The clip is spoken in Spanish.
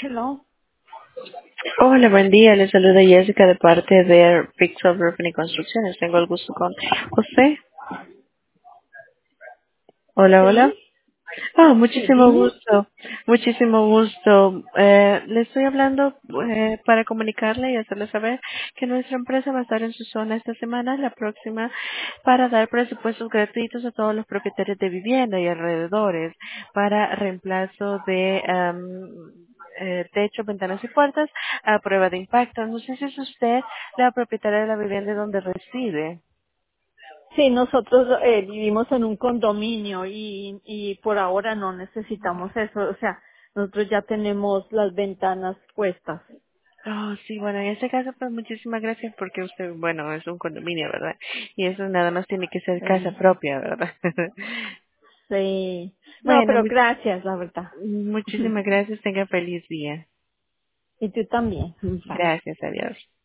Hello. Hola, buen día. Le saluda Jessica de parte de Pixel Roofing y Construcciones. Tengo el gusto con José. Hola, hola. Sí, sí, Muchísimo dime. gusto. Muchísimo gusto. Le estoy hablando para comunicarle y hacerle saber que nuestra empresa va a estar en su zona esta semana, la próxima, para dar presupuestos gratuitos a todos los propietarios de vivienda y alrededores para reemplazo de techo, ventanas y puertas a prueba de impacto. No sé si es usted la propietaria de la vivienda donde reside. Sí, nosotros vivimos en un condominio y por ahora no necesitamos eso. O sea, nosotros ya tenemos las ventanas puestas. Oh, sí, bueno, en este caso, pues muchísimas gracias porque usted, bueno, es un condominio, ¿verdad? Y eso nada más tiene que ser casa Sí, propia, ¿verdad? sí. No, Bueno, pero gracias, la verdad. muchísimas gracias. Tenga feliz día. Y tú también. Bye. Gracias, adiós.